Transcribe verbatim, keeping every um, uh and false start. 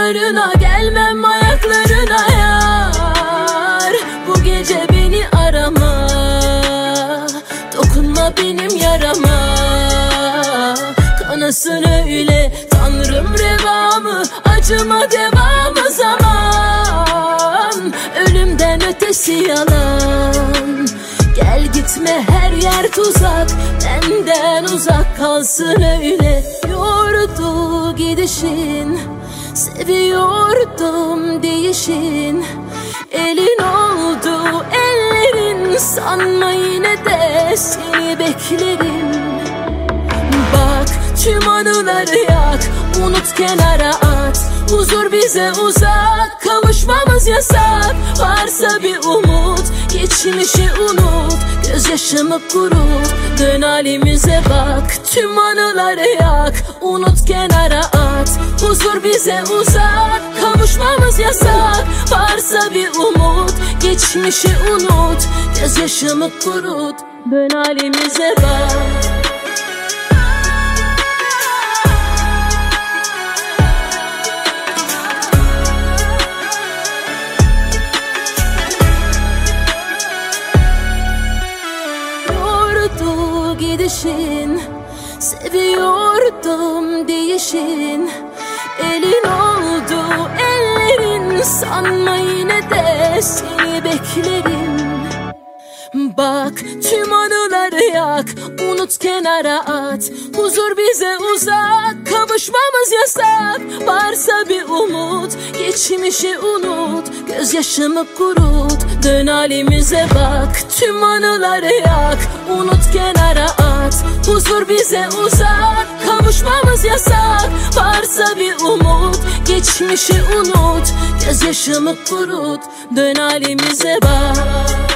Kapılarına gelmem, ayaklarına yar. Bu gece beni arama, dokunma benim yarama. Kanasın öyle Tanrım revamı, acıma devamı zaman. Ölümden ötesi yalan. Gel gitme, her yer tuzak, benden uzak kalsın öyle. Yordu gidişin, seviyordum değişin. Elin oldu ellerin, sanma yine de seni beklerim. Bak tüm anıları yak, unut kenara at. Huzur bize uzak, kavuşmamız yasak. Varsa bir umut, geçmişi unut, gözyaşımı kurut, dön halimize bak. Tüm anıları yak, unut kenara at. Huzur bize uzak, kavuşmamız yasak. Varsa bir umut, geçmişi unut, gözyaşımı kurut, dön halimize bak. Gidişin, seviyordum değişin. Elin oldu ellerin, sanma yine de seni beklerim. Bak tüm anıları yak, unut kenara at. Huzur bize uzak, kavuşmamız yasak. Varsa bir umut, geçmişi unut, gözyaşımı kurut, dön halimize bak. Tüm anıları yak, unut kenara at. Huzur bize uzak, kavuşmamız yasak. Varsa bir umut, geçmişi unut, gözyaşımı kurut, dön halimize bak.